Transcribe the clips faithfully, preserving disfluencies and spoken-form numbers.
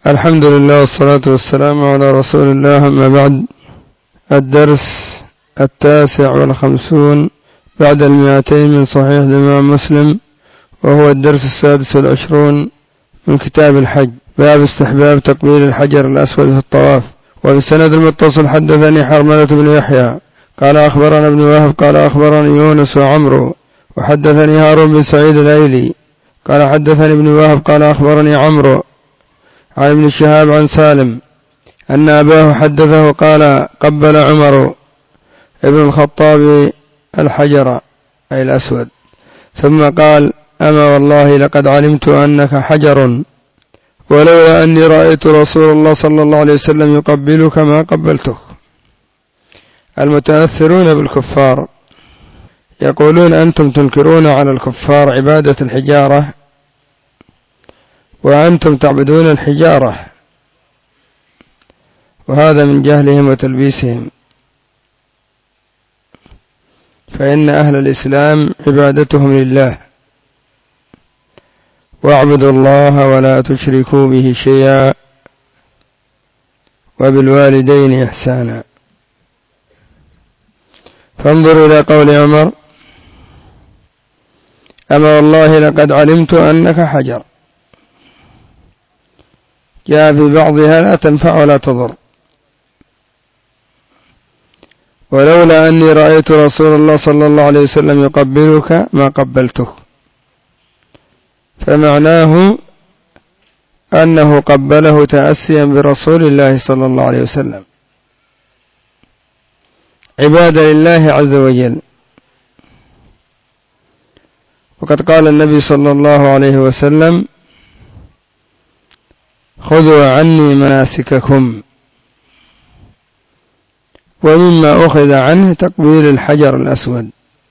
الحمد لله والصلاة والسلام على رسول الله، أما بعد. الدرس التاسع والخمسون بعد المئتين من صحيح الإمام مسلم، وهو الدرس السادس والعشرون من كتاب الحج، باب استحباب تقبيل الحجر الأسود في الطواف. وبالسند المتصل حدثني حرملة بن يحيى قال أخبرنا ابن وهب قال أخبرني يونس وعمرو وحدثني هارون بن سعيد الأيلي قال حدثني ابن وهب قال أخبرني عمرو عن ابن شهاب عن سالم أن أباه حدثه قال قبل عمر ابن الخطاب الحجر أي الأسود، ثم قال أما والله لقد علمت أنك حجر، ولولا أني رأيت رسول الله صلى الله عليه وسلم يقبلك ما قبلته. المتأثرون بالكفار يقولون أنتم تنكرون على الكفار عبادة الحجارة وأنتم تعبدون الحجارة، وهذا من جهلهم وتلبيسهم، فإن أهل الإسلام عبادتهم لله، واعبدوا الله ولا تشركوا به شيئا وبالوالدين إحسانا. فانظروا إلى قول عمر أما والله لقد علمت أنك حجر، جاء في بعضها لا تنفع ولا تضر، ولولا أني رأيت رسول الله صلى الله عليه وسلم يقبلك ما قبلته، فمعناه أنه قبله تأسيا برسول الله صلى الله عليه وسلم، عبادة لله عز وجل. وقد قال النبي صلى الله عليه وسلم خذوا عني مناسككم، ومما أخذ عنه تقبيل الحجر الأسود.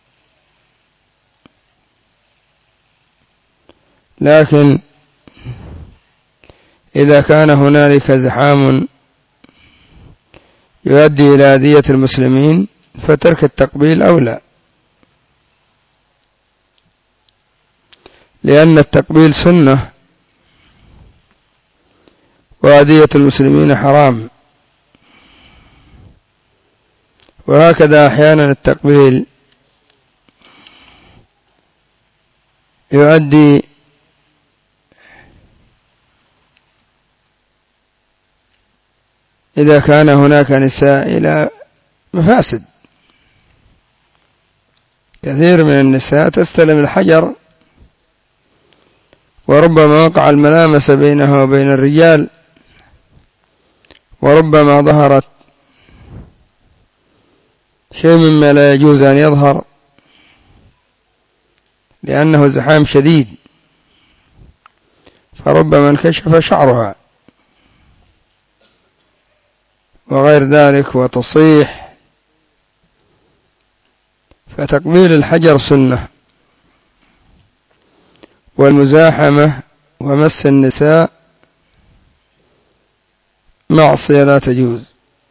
لكن إذا كان هنالك زحام يؤدي إلى أذية المسلمين فترك التقبيل أولى، لأن التقبيل سنة وأذية المسلمين حرام. وهكذا أحيانا التقبيل يؤدي إذا كان هناك نساء إلى مفاسد. كثير من النساء تستلم الحجر وربما وقع الملامسة بينها وبين الرجال، وربما ظهرت شيء مما لا يجوز أن يظهر، لأنه زحام شديد، فربما انكشف شعرها وغير ذلك وتصيح. فتقبيل الحجر سنة، والمزاحمة ومس النساء معصية لا تجوز.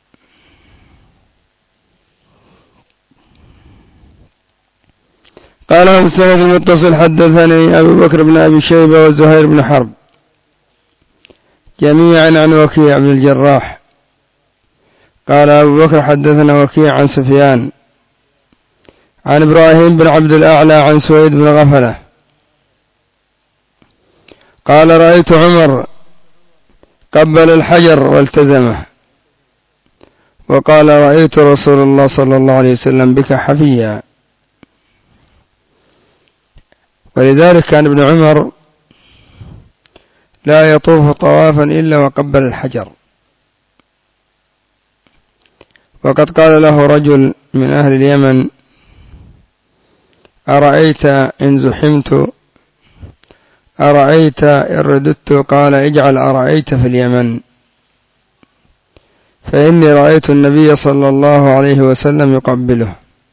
قال في السند المتصل حدثني أبو بكر بن أبي شيبة وزهير بن حرب جميعا عن وكيع بن الجراح قال أبو بكر حدثنا وكيع عن سفيان عن إبراهيم بن عبد الأعلى عن سويد بن غفلة قال رأيت عمر قبل الحجر والتزمه، وقال رأيت رسول الله صلى الله عليه وسلم بك حفيا. ولذلك كان ابن عمر لا يطوف طوافا إلا وقبل الحجر. وقد قال له رجل من أهل اليمن أرأيت إن زحمت أرأيت إن رددت؟ قال اجعل أرأيت في اليمن، فإني رأيت النبي صلى الله عليه وسلم يقبله.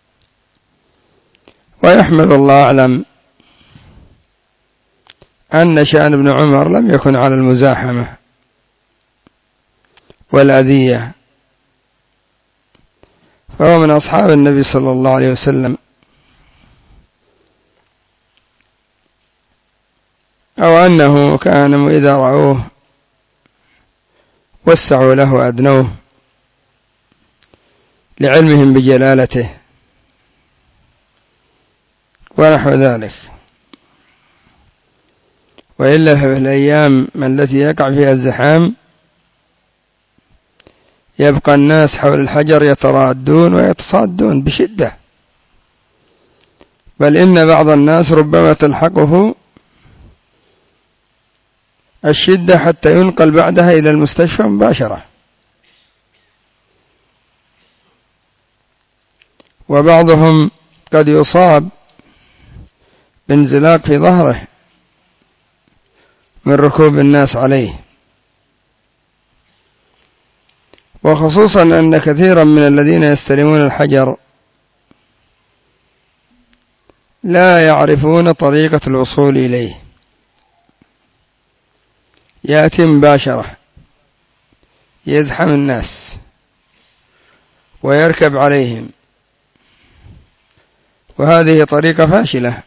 ويحمد الله أعلم أن شأن ابن عمر لم يكن على المزاحمة والأذية، فهو من أصحاب النبي صلى الله عليه وسلم، أو أنه كان إذا رأوه وسعوا له وأدنوه لعلمهم بجلالته ونحو ذلك. وإلا في الأيام التي يقع فيها الزحام يبقى الناس حول الحجر يترادون ويتصادون بشدة، بل إن بعض الناس ربما تلحقه الشدة حتى ينقل بعدها إلى المستشفى مباشرة، وبعضهم قد يصاب بانزلاق في ظهره من ركوب الناس عليه. وخصوصا أن كثيرا من الذين يستلمون الحجر لا يعرفون طريقة الوصول إليه، يأتي مباشرة يزحم الناس ويركب عليهم، وهذه طريقة فاشلة.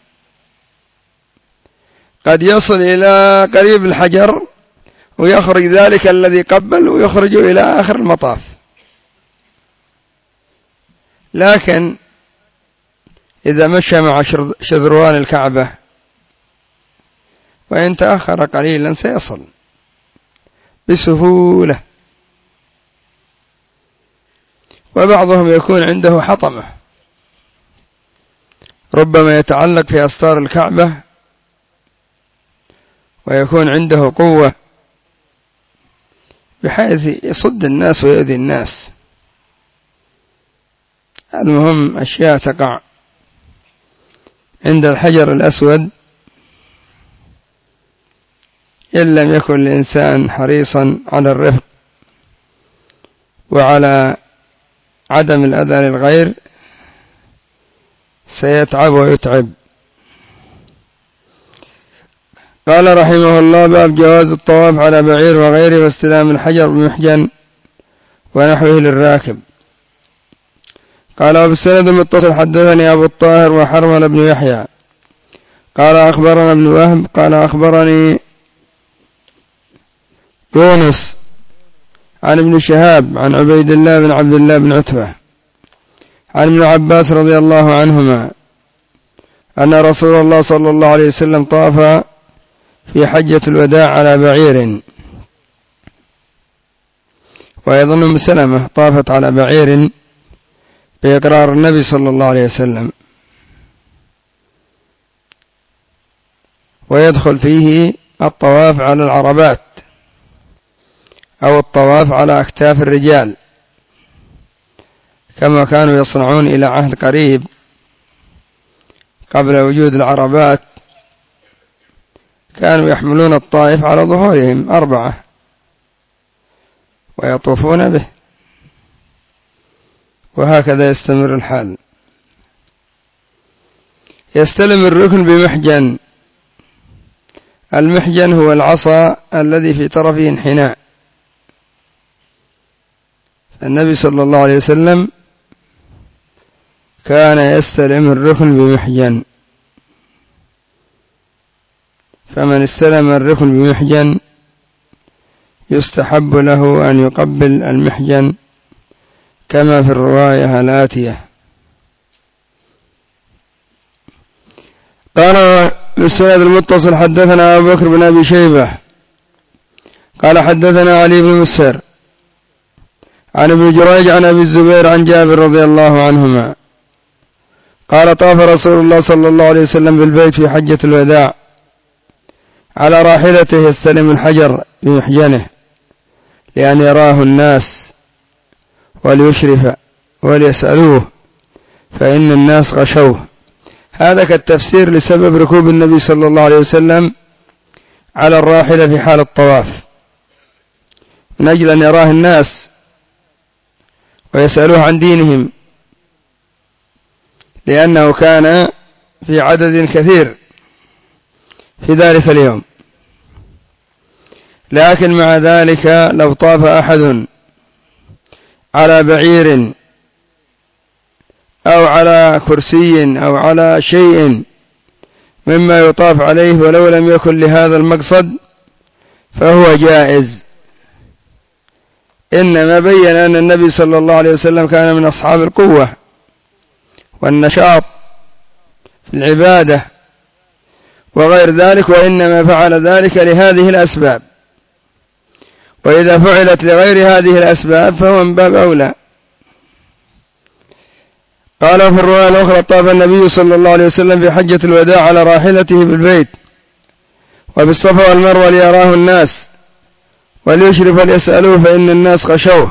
قد يصل إلى قريب الحجر ويخرج ذلك الذي قبل ويخرج إلى آخر المطاف، لكن إذا مشى مع شذروان الكعبة وإن تأخر قليلا سيصل بسهولة. وبعضهم يكون عنده حطمة ربما يتعلق في أستار الكعبة ويكون عنده قوة بحيث يصد الناس ويؤذي الناس. المهم أشياء تقع عند الحجر الأسود إن لم يكن الإنسان حريصا على الرفق وعلى عدم الأذى للغير سيتعب ويتعب. قال رحمه الله: باب جواز الطواف على بعير وغيره واستلام الحجر بمحجن ونحوه للراكب. قال: وبالسند المتصل حدثني أبو الطاهر وحرمل بن يحيى قال أخبرنا ابن وهب قال أخبرني يونس عن ابن شهاب عن عبيد الله بن عبد الله بن عتبة عن ابن عباس رضي الله عنهما أن رسول الله صلى الله عليه وسلم طاف في حجة الوداع على بعير، وأيضا أم سلمة طافت على بعير بإقرار النبي صلى الله عليه وسلم، ويدخل فيه الطواف على العربات أو الطواف على أكتاف الرجال كما كانوا يصنعون إلى عهد قريب قبل وجود العربات. كانوا يحملون الطائف على ظهورهم أربعة ويطوفون به، وهكذا يستمر الحال. يستلم الركن بمحجن. المحجن هو العصا الذي في طرفه انحناء. النبي صلى الله عليه وسلم كان يستلم الركن بمحجن، فمن استلم الركن بمحجن يستحب له أن يقبل المحجن كما في الرواية الآتية. قال بالسند المتصل حدثنا أبو بكر بن أبي شيبة قال حدثنا علي بن مسهر عن ابن جريج عن أبي الزبير عن جابر رضي الله عنهما قال: طاف رسول الله صلى الله عليه وسلم بالبيت في حجة الوداع على راحلته يستلم الحجر بمحجنه لأن يراه الناس وليشرف وليسألوه فإن الناس غشوه. هذا كالتفسير لسبب ركوب النبي صلى الله عليه وسلم على الراحلة في حال الطواف، من أجل أن يراه الناس ويسألوه عن دينهم، لأنه كان في عدد كثير في ذلك اليوم. لكن مع ذلك لو طاف أحد على بعير أو على كرسي أو على شيء مما يطاف عليه ولو لم يكن لهذا المقصد فهو جائز، إنما بين أن النبي صلى الله عليه وسلم كان من أصحاب القوة والنشاط في العبادة وغير ذلك، وإنما فعل ذلك لهذه الأسباب، وإذا فعلت لغير هذه الأسباب فهو من باب أولى. قال في الرواية الأخرى: طاف النبي صلى الله عليه وسلم في حجة الوداع على راحلته بالبيت وبالصفا والمروة ليراه الناس وليشرف ليسألوه فإن الناس خشوه.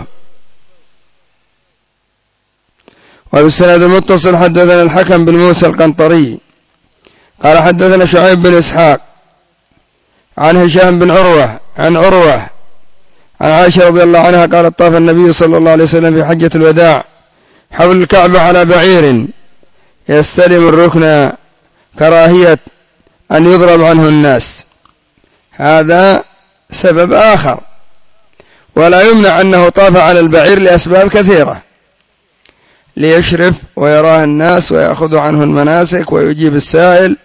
وبالسند المتصل حدثنا الحكم بن موسى القنطري قال حدثنا شعيب بن إسحاق عن هشام بن عروة عن عروة عن عائشة رضي الله عنها قالت: طاف النبي صلى الله عليه وسلم في حجة الوداع حول الكعبة على بعير يستلم الركن كراهية أن يضرب عنه الناس. هذا سبب آخر، ولا يمنع أنه طاف على البعير لأسباب كثيرة: ليشرف ويراه الناس ويأخذ عنه المناسك ويجيب السائل،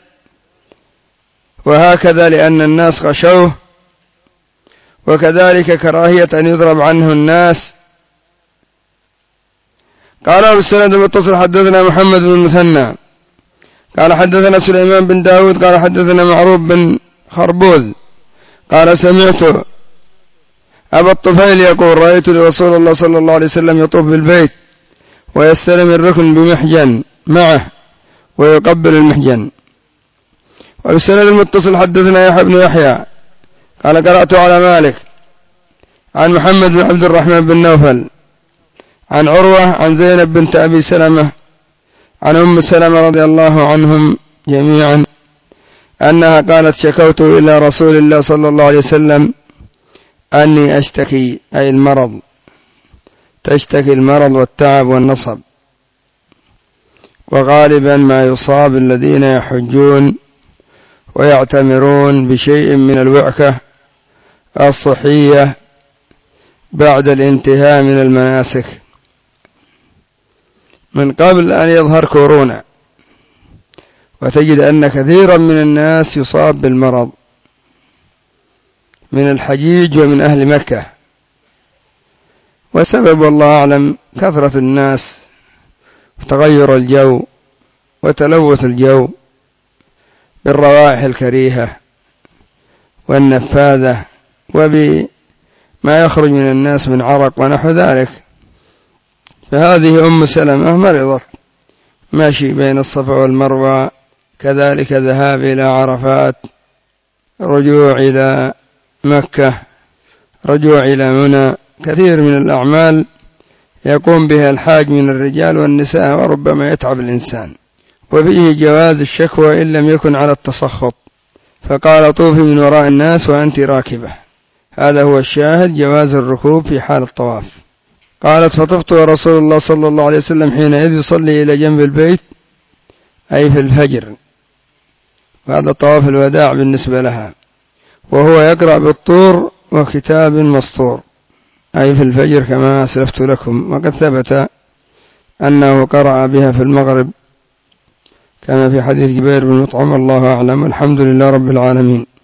وهكذا لأن الناس خشوه، وكذلك كراهية أن يضرب عنه الناس. قال بالسند المتصل حدثنا محمد بن المثنى قال حدثنا سليمان بن داود قال حدثنا معروف بن خربوذ قال سمعت أبا الطفيل يقول: رأيت رسول الله صلى الله عليه وسلم يطوف بالبيت ويستلم الركن بمحجن معه ويقبل المحجن. وبالسند المتصل حدثنا يحيى بن يحيى قال قرأت على مالك عن محمد بن عبد الرحمن بن نوفل عن عروة عن زينب بنت أبي سلمة عن أم سلمة رضي الله عنهم جميعا أنها قالت: شكوت إلى رسول الله صلى الله عليه وسلم أني أشتكي، أي المرض، تشتكي المرض والتعب والنصب، وغالبا ما يصاب الذين يحجون ويعتمرون بشيء من الوعكة الصحية بعد الانتهاء من المناسك من قبل أن يظهر كورونا، وتجد أن كثيرا من الناس يصاب بالمرض من الحجيج ومن أهل مكة، وسبب والله أعلم كثرة الناس وتغير الجو وتلوث الجو بالروائح الكريهة والنفاذة وبما يخرج من الناس من عرق ونحو ذلك. فهذه أم سلمة مرضت ماشي بين الصفا والمروة، كذلك ذهاب إلى عرفات، رجوع إلى مكة، رجوع إلى منى، كثير من الأعمال يقوم بها الحاج من الرجال والنساء وربما يتعب الإنسان. وفيه جواز الشكوى إن لم يكن على التسخط، فقال: طوفي من وراء الناس وأنت راكبة. هذا هو الشاهد، جواز الركوب في حال الطواف. قالت: فطفت ورسول الله صلى الله عليه وسلم حينئذ يصلي إلى جنب البيت، أي في الفجر، وهذا طواف الوداع بالنسبة لها، وهو يقرأ بالطور وكتاب مسطور، أي في الفجر كما أسلفت لكم، وقد ثبت أنه قرأ بها في المغرب كما في حديث جبير بن مطعم. الله أعلم، الحمد لله رب العالمين.